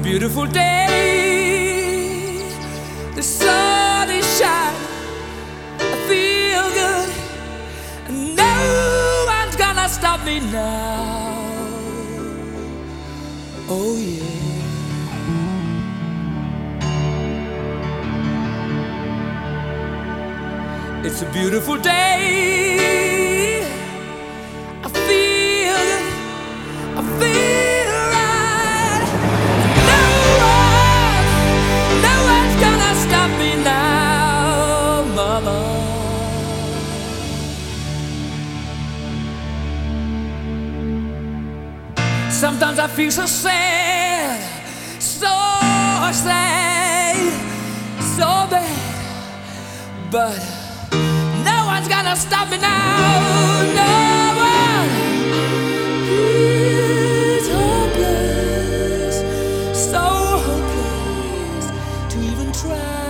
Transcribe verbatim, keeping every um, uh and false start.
beautiful day. The sun is shining, I feel good, and no one's gonna stop me now. Oh yeah. It's a beautiful day. I feel good, I feel right. No one, no one's gonna stop me now, mama. Sometimes I feel so sad, so sad, so bad, but no one's gonna stop me now. No one. It's hopeless, so hopeless to even try.